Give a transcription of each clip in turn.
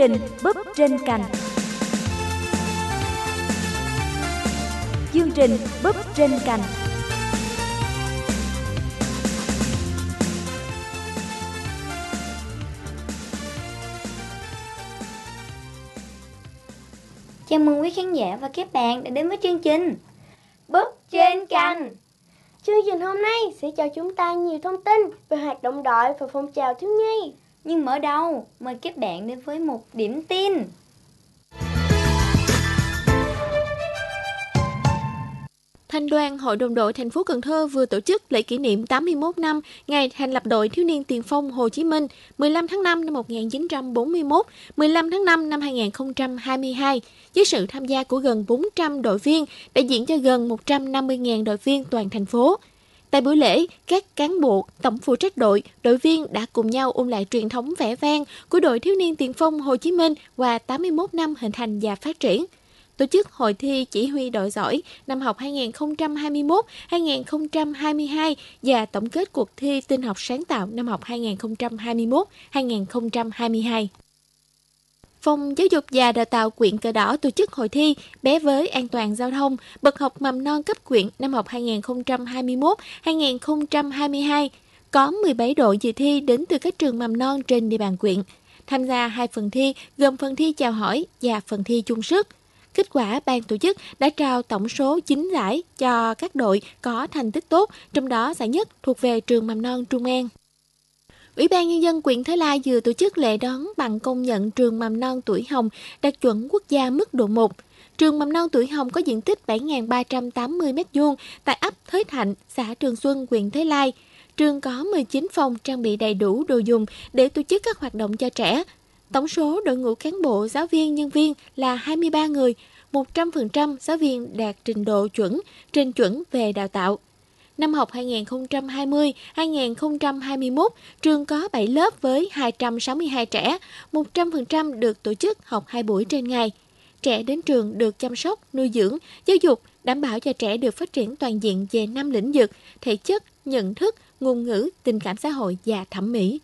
trình Búp trên cành. Chương trình Búp trên cành. Chào mừng quý khán giả và các bạn đã đến với chương trình Búp trên cành. Chương trình hôm nay sẽ cho chúng ta nhiều thông tin về hoạt động đội và phong trào thiếu nhi. Nhưng mở đầu, mời các bạn đến với một điểm tin. Thành đoàn Hội đồng đội thành phố Cần Thơ vừa tổ chức lễ kỷ niệm 81 năm ngày thành lập đội thiếu niên tiền phong Hồ Chí Minh 15 tháng 5 năm 1941, 15 tháng 5 năm 2022, với sự tham gia của gần 400 đội viên, đại diện cho gần 150.000 đội viên toàn thành phố. Tại buổi lễ, các cán bộ, tổng phụ trách đội, đội viên đã cùng nhau ôn lại truyền thống vẻ vang của đội thiếu niên tiền phong Hồ Chí Minh qua 81 năm hình thành và phát triển. Tổ chức hội thi chỉ huy đội giỏi năm học 2021-2022 và tổng kết cuộc thi tin học sáng tạo năm học 2021-2022. Phòng Giáo dục và Đào tạo huyện Cờ Đỏ tổ chức hội thi Bé với an toàn giao thông bậc học mầm non cấp huyện năm học 2021-2022. Có 17 đội dự thi đến từ các trường mầm non trên địa bàn huyện. Tham gia 2 phần thi gồm phần thi chào hỏi và phần thi chung sức. Kết quả, ban tổ chức đã trao tổng số 9 giải cho các đội có thành tích tốt, trong đó giải nhất thuộc về trường mầm non Trung An. Ủy ban Nhân dân huyện Thới Lai vừa tổ chức lễ đón bằng công nhận trường mầm non Tuổi Hồng đạt chuẩn quốc gia mức độ 1. Trường mầm non Tuổi Hồng có diện tích 7.380 m2 tại ấp Thới Thạnh, xã Trường Xuân, huyện Thới Lai. Trường có 19 phòng trang bị đầy đủ đồ dùng để tổ chức các hoạt động cho trẻ. Tổng số đội ngũ cán bộ, giáo viên, nhân viên là 23 người, 100% giáo viên đạt trình độ chuẩn, trên chuẩn về đào tạo. Năm học 2020-2021, trường có 7 lớp với 262 trẻ, 100% được tổ chức học 2 buổi trên ngày. Trẻ đến trường được chăm sóc, nuôi dưỡng, giáo dục, đảm bảo cho trẻ được phát triển toàn diện về 5 lĩnh vực: thể chất, nhận thức, ngôn ngữ, tình cảm xã hội và thẩm mỹ.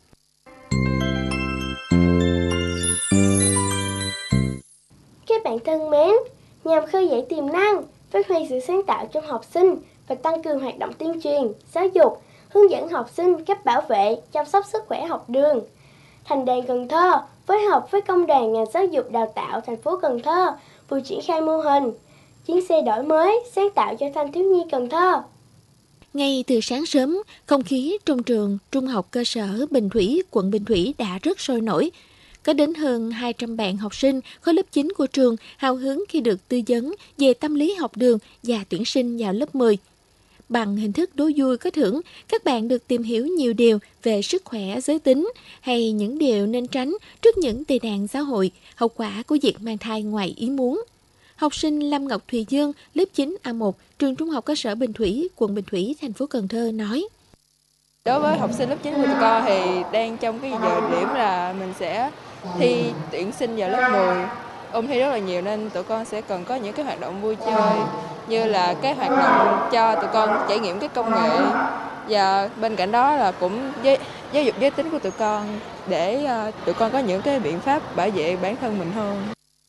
Các bạn thân mến, nhằm khơi dậy tiềm năng, phát huy sự sáng tạo trong học sinh và tăng cường hoạt động tuyên truyền, giáo dục, hướng dẫn học sinh cách bảo vệ, chăm sóc sức khỏe học đường, Thành đoàn Cần Thơ phối hợp với Công đoàn ngành giáo dục đào tạo thành phố Cần Thơ vừa triển khai mô hình chuyến xe đổi mới sáng tạo cho thanh thiếu nhi Cần Thơ. Ngay từ sáng sớm, không khí trong trường Trung học cơ sở Bình Thủy, quận Bình Thủy đã rất sôi nổi. Có đến hơn 200 bạn học sinh khối lớp 9 của trường hào hứng khi được tư vấn về tâm lý học đường và tuyển sinh vào lớp 10. Bằng hình thức đố vui có thưởng, các bạn được tìm hiểu nhiều điều về sức khỏe giới tính hay những điều nên tránh trước những tệ nạn xã hội, hậu quả của việc mang thai ngoài ý muốn. Học sinh Lâm Ngọc Thùy Dương, lớp 9A1, trường Trung học cơ sở Bình Thủy, quận Bình Thủy, thành phố Cần Thơ nói: Đối với học sinh lớp 9 của tụi con thì đang trong cái giờ điểm là mình sẽ thi tuyển sinh vào lớp 10. Ôn thi rất là nhiều nên tụi con sẽ cần có những cái hoạt động vui chơi như là cái hoạt động cho tụi con trải nghiệm cái công nghệ, và bên cạnh đó là cũng giáo dục giới tính của tụi con để tụi con có những cái biện pháp bảo vệ bản thân mình hơn.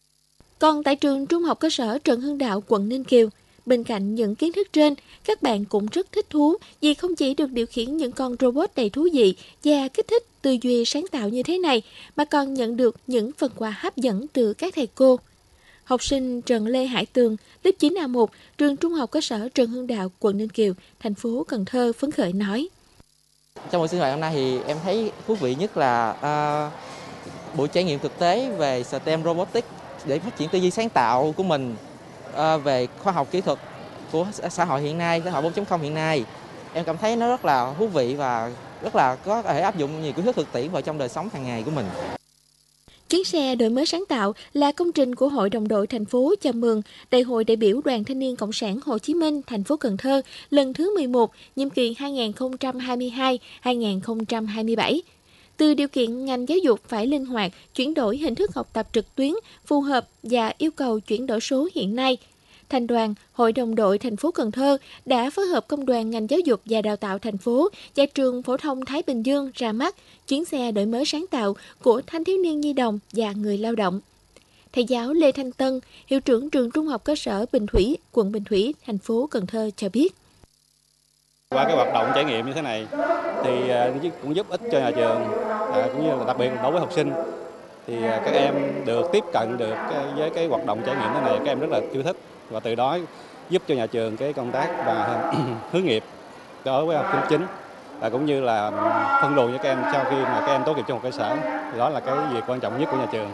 Còn tại trường Trung học cơ sở Trần Hưng Đạo, quận Ninh Kiều, bên cạnh những kiến thức trên, các bạn cũng rất thích thú vì không chỉ được điều khiển những con robot đầy thú vị và kích thích tư duy sáng tạo như thế này, mà còn nhận được những phần quà hấp dẫn từ các thầy cô. Học sinh Trần Lê Hải Tường, lớp 9A1, trường Trung học cơ sở Trần Hưng Đạo, quận Ninh Kiều, thành phố Cần Thơ phấn khởi nói: Trong buổi sinh hoạt hôm nay thì em thấy thú vị nhất là buổi trải nghiệm thực tế về STEM Robotics để phát triển tư duy sáng tạo của mình về khoa học kỹ thuật của xã hội hiện nay, xã hội 4.0 hiện nay. Em cảm thấy nó rất là thú vị và rất là có thể áp dụng nhiều kiến thức thực tiễn vào trong đời sống hàng ngày của mình. Chuyến xe đổi mới sáng tạo là công trình của Hội đồng đội thành phố chào mừng Đại hội đại biểu Đoàn Thanh niên Cộng sản Hồ Chí Minh thành phố Cần Thơ lần thứ 11, nhiệm kỳ 2022-2027. Từ điều kiện ngành giáo dục phải linh hoạt, chuyển đổi hình thức học tập trực tuyến phù hợp và yêu cầu chuyển đổi số hiện nay. Thành đoàn, Hội đồng đội thành phố Cần Thơ đã phối hợp Công đoàn ngành giáo dục và đào tạo thành phố và trường phổ thông Thái Bình Dương ra mắt chuyến xe đổi mới sáng tạo của thanh thiếu niên nhi đồng và người lao động. Thầy giáo Lê Thanh Tân, hiệu trưởng trường Trung học cơ sở Bình Thủy, quận Bình Thủy, thành phố Cần Thơ cho biết. Qua cái hoạt động trải nghiệm như thế này thì cũng giúp ích cho nhà trường, cũng như là đặc biệt đối với học sinh. Thì các em được tiếp cận được với cái hoạt động trải nghiệm thế này, các em rất là yêu thích và từ đó giúp cho nhà trường cái công tác và hướng nghiệp đối với học sinh chính, và cũng như là phân luồng cho các em sau khi mà các em tốt nghiệp trung học cơ sở. Thì đó là cái việc quan trọng nhất của nhà trường.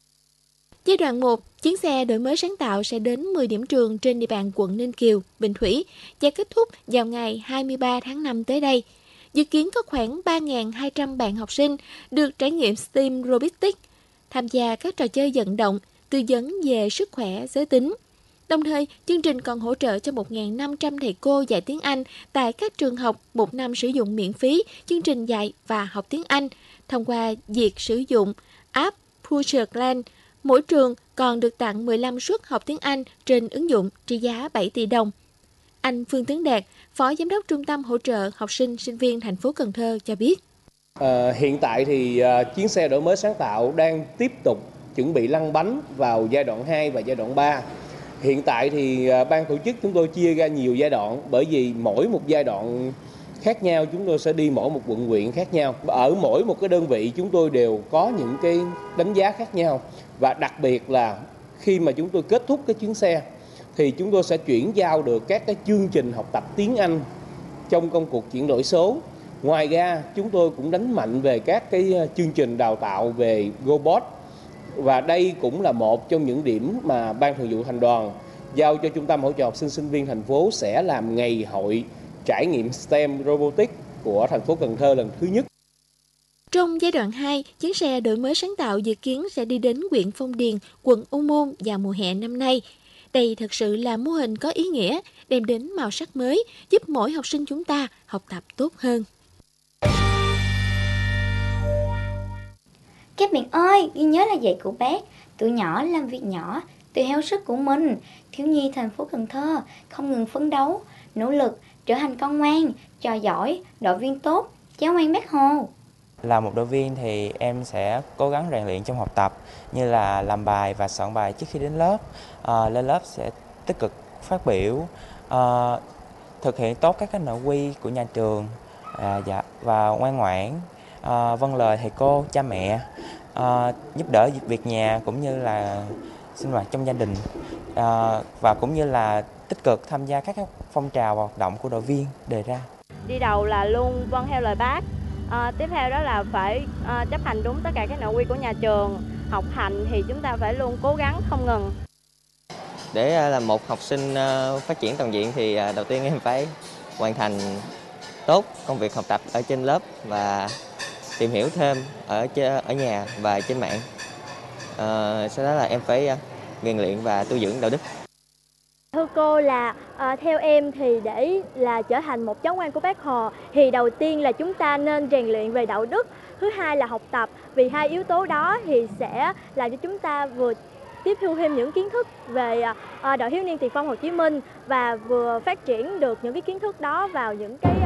Giai đoạn 1, chuyến xe đổi mới sáng tạo sẽ đến 10 điểm trường trên địa bàn quận Ninh Kiều, Bình Thủy và kết thúc vào ngày 23 tháng 5 tới đây. Dự kiến có khoảng 3.200 bạn học sinh được trải nghiệm STEAM Robotics, tham gia các trò chơi vận động, tư vấn về sức khỏe giới tính. Đồng thời, chương trình còn hỗ trợ cho 1.500 thầy cô dạy tiếng Anh tại các trường học 1 năm sử dụng miễn phí chương trình dạy và học tiếng Anh thông qua việc sử dụng app Futureland. Mỗi trường còn được tặng 15 suất học tiếng Anh trên ứng dụng trị giá 7 tỷ đồng. Anh Phương Tấn Đạt, Phó Giám đốc Trung tâm hỗ trợ học sinh sinh viên thành phố Cần Thơ cho biết. Hiện tại thì chuyến xe đổi mới sáng tạo đang tiếp tục chuẩn bị lăn bánh vào giai đoạn 2 và giai đoạn 3. Hiện tại thì ban tổ chức chúng tôi chia ra nhiều giai đoạn, bởi vì mỗi một giai đoạn khác nhau chúng tôi sẽ đi mỗi một quận huyện khác nhau. Ở mỗi một cái đơn vị chúng tôi đều có những cái đánh giá khác nhau, và đặc biệt là khi mà chúng tôi kết thúc cái chuyến xe thì chúng tôi sẽ chuyển giao được các cái chương trình học tập tiếng Anh trong công cuộc chuyển đổi số. Ngoài ra chúng tôi cũng đánh mạnh về các cái chương trình đào tạo về robot, và đây cũng là một trong những điểm mà Ban Thường vụ Thành đoàn giao cho Trung tâm hỗ trợ học sinh sinh viên thành phố sẽ làm ngày hội trải nghiệm STEM Robotics của thành phố Cần Thơ lần thứ nhất. Trong giai đoạn 2, chuyến xe đổi mới sáng tạo dự kiến sẽ đi đến huyện Phong Điền, quận Ô Môn vào mùa hè năm nay. Đây thực sự là mô hình có ý nghĩa, đem đến màu sắc mới, giúp mỗi học sinh chúng ta học tập tốt hơn. Các bạn ơi, ghi nhớ là dạy của bác, tụi nhỏ làm việc nhỏ, tùy theo sức của mình. Thiếu nhi thành phố Cần Thơ không ngừng phấn đấu, nỗ lực, trở thành con ngoan, trò giỏi, đội viên tốt, cháu ngoan Bác Hồ. Là một đội viên thì em sẽ cố gắng rèn luyện trong học tập, như là làm bài và soạn bài trước khi đến lớp. Lên lớp sẽ tích cực phát biểu, thực hiện tốt các nội quy của nhà trường, và ngoan ngoãn, vâng lời thầy cô, cha mẹ, giúp đỡ việc nhà cũng như là sinh hoạt trong gia đình, và cũng như là tích cực tham gia các phong trào hoạt động của đội viên đề ra. Đi đầu là luôn vâng theo lời bác. Tiếp theo đó là phải chấp hành đúng tất cả các nội quy của nhà trường. Học hành thì chúng ta phải luôn cố gắng không ngừng. Để là một học sinh phát triển toàn diện thì đầu tiên em phải hoàn thành tốt công việc học tập ở trên lớp và tìm hiểu thêm ở nhà và trên mạng. Sau đó là em phải rèn luyện và tu dưỡng đạo đức. Thưa cô là theo em thì để là trở thành một cháu ngoan của Bác Hồ thì đầu tiên là chúng ta nên rèn luyện về đạo đức, thứ hai là học tập, vì hai yếu tố đó thì sẽ làm cho chúng ta vừa tiếp thu thêm những kiến thức về Đội Thiếu niên Tiền phong Hồ Chí Minh và vừa phát triển được những cái kiến thức đó vào những cái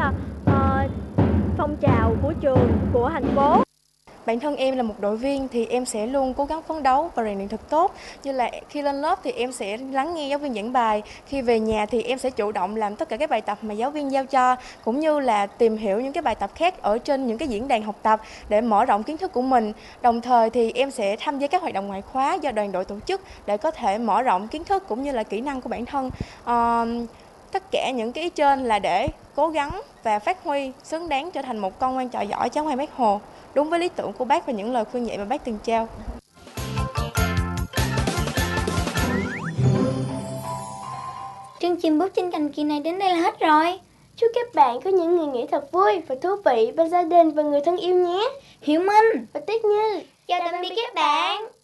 phong trào của trường, của thành phố. Bản thân em là một đội viên thì em sẽ luôn cố gắng phấn đấu và rèn luyện thật tốt. Như là khi lên lớp thì em sẽ lắng nghe giáo viên giảng bài. Khi về nhà thì em sẽ chủ động làm tất cả các bài tập mà giáo viên giao cho, cũng như là tìm hiểu những cái bài tập khác ở trên những cái diễn đàn học tập để mở rộng kiến thức của mình. Đồng thời thì em sẽ tham gia các hoạt động ngoại khóa do đoàn đội tổ chức để có thể mở rộng kiến thức cũng như là kỹ năng của bản thân. Tất cả những cái ý trên là để cố gắng và phát huy xứng đáng trở thành một con ngoan trò giỏi, cháu ngoan Bác Hồ, đúng với lý tưởng của bác và những lời khuyên dạy mà bác từng trao. Chương trình Bước Trên Cành Kỳ này đến đây là hết rồi. Chúc các bạn có những ngày nghỉ thật vui và thú vị bên gia đình và người thân yêu nhé. Hiểu Minh và Tuyết Như chào tạm biệt các bạn.